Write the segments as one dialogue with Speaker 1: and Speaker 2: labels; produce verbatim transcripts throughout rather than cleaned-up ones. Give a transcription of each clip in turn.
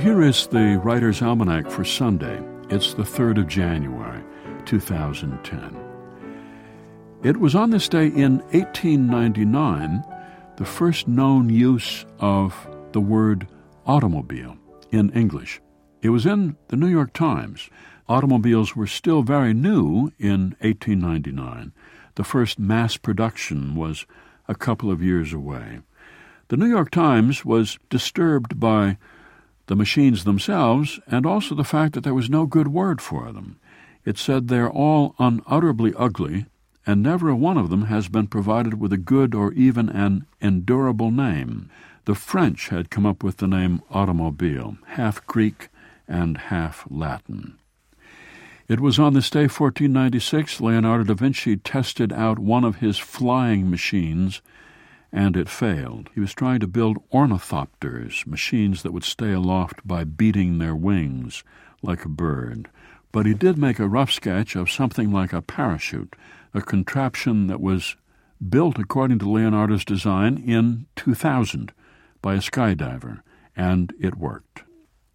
Speaker 1: here is the Writer's Almanac for Sunday. It's the third of January, two thousand ten. It was on this day in eighteen ninety-nine the first known use of the word automobile in English. It was in the New York Times. Automobiles were still very new in eighteen ninety-nine. The first mass production was a couple of years away. The New York Times was disturbed by the machines themselves and also the fact that there was no good word for them. It said they're all unutterably ugly, and never a one of them has been provided with a good or even an endurable name. The French had come up with the name automobile, half Greek and half Latin. It was on this day, fourteen ninety-six, Leonardo da Vinci tested out one of his flying machines, and it failed. He was trying to build ornithopters, machines that would stay aloft by beating their wings like a bird. But he did make a rough sketch of something like a parachute, a contraption that was built according to Leonardo's design in two thousand by a skydiver, and it worked.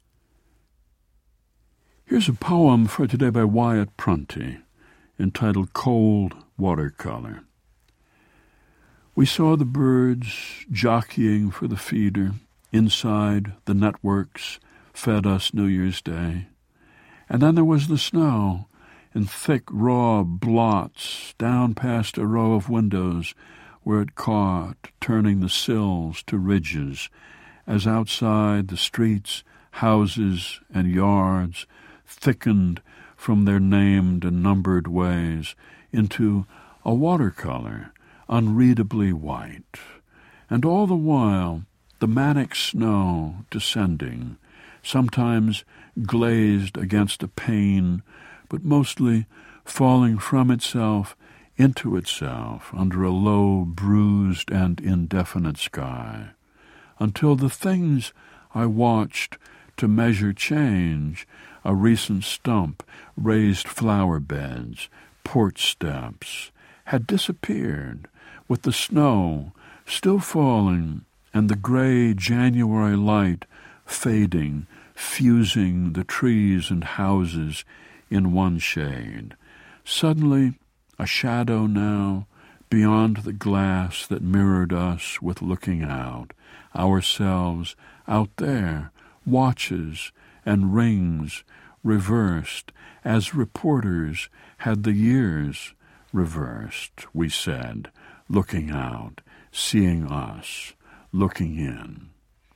Speaker 1: Here's a poem for today by Wyatt Prunty, entitled Cold Watercolor. We saw the birds jockeying for the feeder. Inside, the networks fed us New Year's Day. And then there was the snow, in thick, raw blots down past a row of windows where it caught, turning the sills to ridges, as outside the streets, houses, and yards thickened from their named and numbered ways into a watercolor, unreadably white. And all the while, the manic snow descending, sometimes glazed against a pane, but mostly falling from itself into itself under a low, bruised, and indefinite sky, until the things I watched to measure change, a recent stump, raised flower beds, porch steps, had disappeared, with the snow still falling and the gray January light fading, fusing the trees and houses in one shade. Suddenly, a shadow now, beyond the glass that mirrored us with looking out, ourselves out there, watches and rings reversed, as reporters had the years reversed, we said, looking out, seeing us, looking in.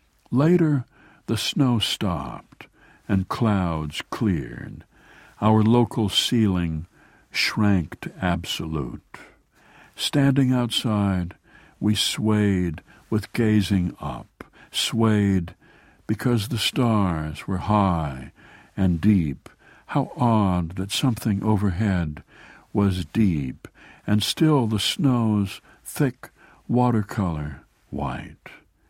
Speaker 1: Later, the snow stopped and clouds cleared. Our local ceiling shrank to absolute. Standing outside, we swayed with gazing up, swayed because the stars were high and deep. How odd that something overhead was deep, and still the snow's thick watercolor white.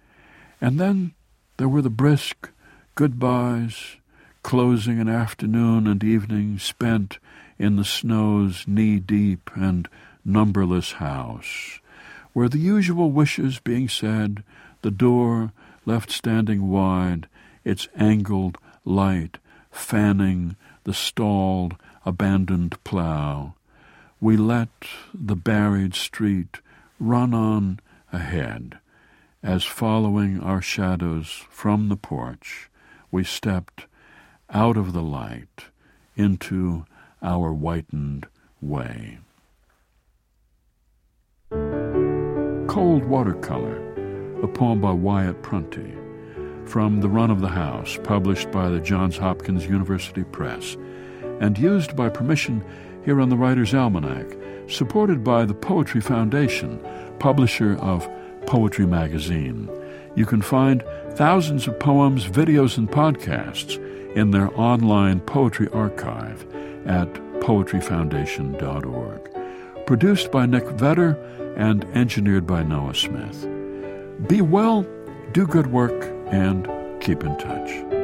Speaker 1: And then there were the brisk goodbyes, closing an afternoon and evening spent in the snow's knee-deep and numberless house, where the usual wishes being said, the door left standing wide, its angled light fanning the stalled, abandoned plow, we let the buried street run on ahead, as following our shadows from the porch, we stepped out of the light into our whitened way. Cold Watercolor, a poem by Wyatt Prunty, from The Run of the House, published by the Johns Hopkins University Press, and used by permission here on the Writer's Almanac, supported by the Poetry Foundation, publisher of Poetry Magazine. You can find thousands of poems, videos, and podcasts in their online poetry archive at poetry foundation dot org. Produced by Nick Vedder and engineered by Noah Smith. Be well, do good work, and keep in touch.